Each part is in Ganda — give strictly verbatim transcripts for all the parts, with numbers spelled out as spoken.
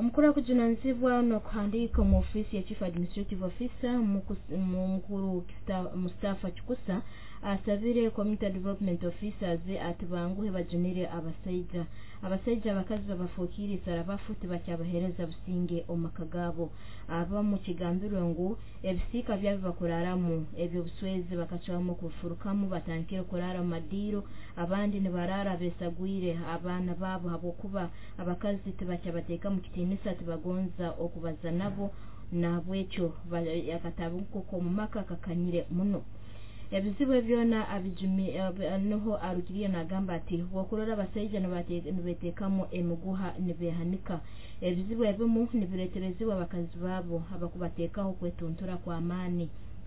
Omukuru kujunanzibwa no kuhandika mu ofisi ya Chief Administrative Officer mukuru Mustafa Chikusa asabire Community Development Officers ati banguhe bajunire abasaija abasaija bakazi babafukiri sarabafuti bakyabahereza businge omakagabo aba mu kigambiro ngo ebisika bya bakuraramu ebyo buswezi bakacwamo kufurukamu batankire kurara madiro abandi ne barara besagwire abana babo habokuba abakazi tibakyabateka mu kitinisa tibagonza okubaza nabo nabwecho yakatabuko ko mu maka kakanyire muno ebizibu byona abijumi noho arugiriye nagamba ati wokurora abasaija nibetekamo emuguha nibehanika ebizibu ebimu nibireterezibwa abakazi babo abakubatekaho kwetuntura kwa amani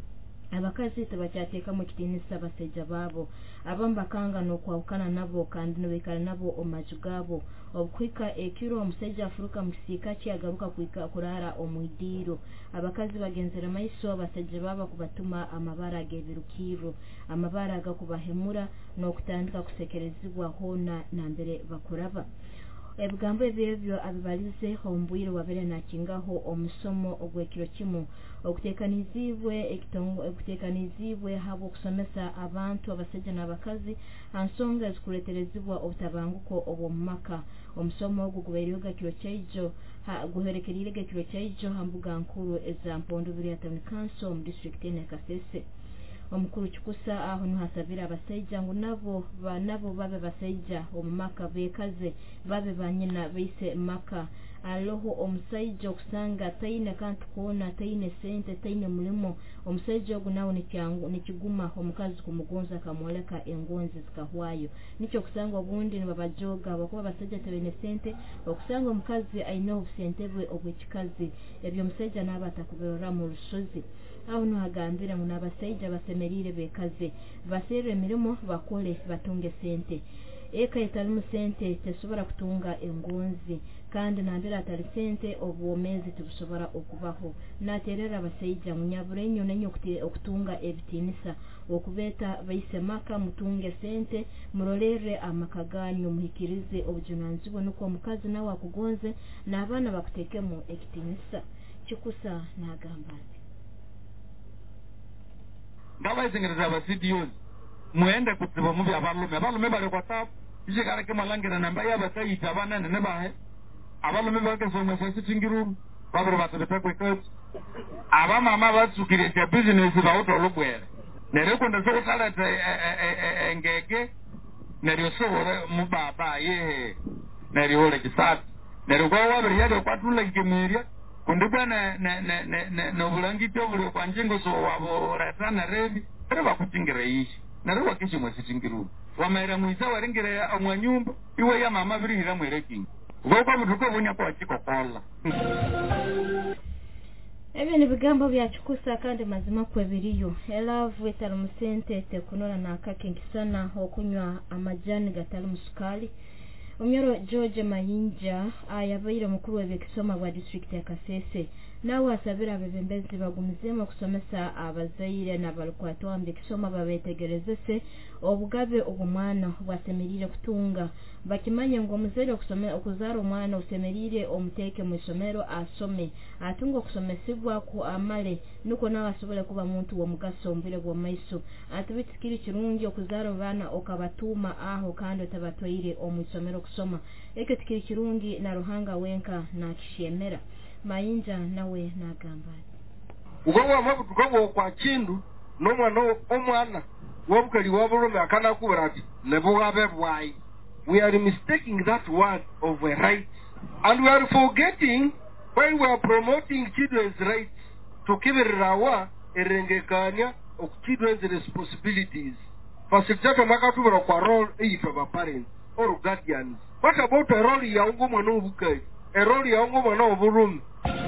abakazi tebachateka mu kitinisa abasaija babo abambakanga no kwawukana nabo kandi nobekala nabo omajugabo obukwika ekiro omusaija afuruka musika kyagaruka kwika kurara omwidiro abakazi bagenzera maiso abasaija baba kubatuma amabara gebirukiro amabara agakubahemura no kutandika kusekerezibwa hona nambere bakuraba ebigambo ebyo abibalize hombwire wabere nakingaho omusomo ogwekiro kimu okutekanizibwe ekitongo okutekanizibwe habo kusomesa abantu abasaija n'abakazi ansonga zikuleterezibwa obutabanguko obwomaka omusomo ogwo gubeeryoga kiro kyaijo guherekerire kiro kyaijo hambuga nkuru ezampondo biri atani council mu district ene Kasese omukuru Chikusa aho nuhasabira abasaija ngo nabo banabo babe basaija omumaka bekaze babe banyina bise maka aloho omusaija okusanga taine kantu kuona taine sente taine mulimo omusaija ogunawo nikyangu nikiguma omukazi kumugonza kamoleka engonzi zikahwayo nicho kusanga obundi nibabajoga bakuba abasaija taine sente okusanga omukazi aino obusente bwe obwekikazi ebyo omusaija nabata kuberora mu rusozi aho no hagambira ngo nabasaija basemerire bekaze basere emirimo bakole batunge sente eka etalimu sente tesobora kutunga engonzi kandi nambira atali sente obwomezi tubusobora okubaho naterera abasaija munyaburenyo nenyo okutunga ebitinisa okubeta bayise maka mutunge sente murolere amakaganyo muhikirize obujunanzibo nuko omukazi nawe akugonze n'abana bakutekemo ekitinisa Chikusa nagamba ndabayizingereza abasidiyo muende kutsiba mu byabalume abalume bali kwata ishikara ke malangira namba yabasayita abanane ne bahe abalume bake songa sesitingiru babere batebeta kwekot aba mama batsukire ya business bawuto lubwere nere konda so talata engege nere so mu baba ye nere ole kisat nere kwa wabere yado kwatula ngemeria kundibwa na na na na na bulangito buli kwanjengo so wabo ratana rebi ere bakutingire yishi nare wakishi mwesitingiru wamaira muiza waringire amwanyumba iwe ya mama birihira mwereki gokwa mutuko bunya kwa chikokola ebyo nibigambo bya Chikusa kandi mazima kwebiriyo elavu etali musente tekunona nakakinkisana okunywa amajani gatali musukali Omyoro George Mayinja ayabaire mukuru w'ebekisoma bwa district ya Kasese nawe asabira abebembezi bagumizemo kusomesa abazaire n'abalukwato ambekisoma babetegerezese obugabe obumwana bwasemerire kutunga bakimanye ngo muzaire okusomera okuzara omwana usemerire omuteke mu isomero asome atunga okusomesibwa ku amale nuko nawe asobole kuba muntu wo mugaso ombire bwa maiso atubitikiri kirungi okuzara bana okabatuma aho kandi otabatwaire omusomero kusoma eke tikiri kirungi na ruhanga wenka na kishemera Mayinja nawe nagamba ugonwa mabutugongo kwa kindu nomwana omwana wobukali wabulume akana kuberati nebugabe bwai we are mistaking that word of a right and we are forgetting why we are promoting children's rights to kibirirawa erengekanya of children's responsibilities facilitator makatubera kwa role either of parents or guardians. What about a role ya ungo mwana obukali a role ya ungo mwana obulume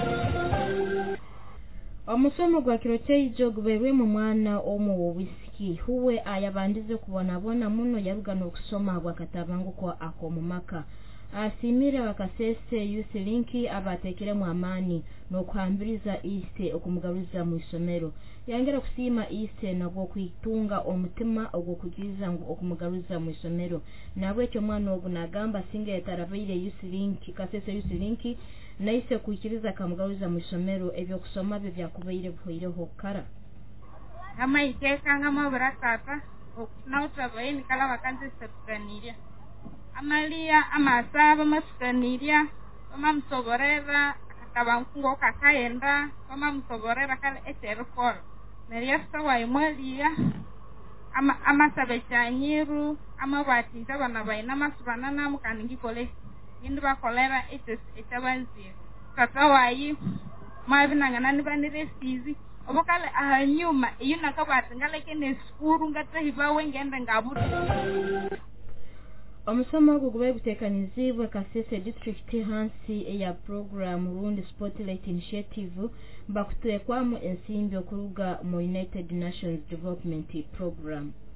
Omusomo gwa kirotei jogberwe mu mwana omu whisky huwe ayabandize kubonabona muno yarugana okusoma bwa katabangu kwa akomumaka asimira bakasese youth linki abatekere mu amani no kwambiriza iste okumugaruza mu isomero yangera kusima iste nabwo kwitunga omutima ogwo kugiza ngo okumugaruza mu isomero nabwe cyo mwana obu nagamba singa yatarabaire youth linki kasese youth linki naise kuikiriza kamugaruza mu isomero ebyo kusoma bye byakubaire buhoireho kara ama ikeka ngama baratata okunauta bayini kala vakanze septaniria amalia amasaba masutaniria ama msoborera akabankungo kakaenda ama msoborera kala eterfor neria sawa imwelia ama ama sabechanyiru ama batiza bana baina masubana na mukaningi kole indu ba kolera etes etabanzi katawayi mabinangana ni banire sizi obokale ahanyuma iyo nakabata ngaleke neskuru ngatahiba wengenda ngabutu omusoma gugube gutekanizibwe Kasese district hansi ya program Rundi Spotlight Initiative bakutekwamu ensimbi okuruga mu United Nations Development Program.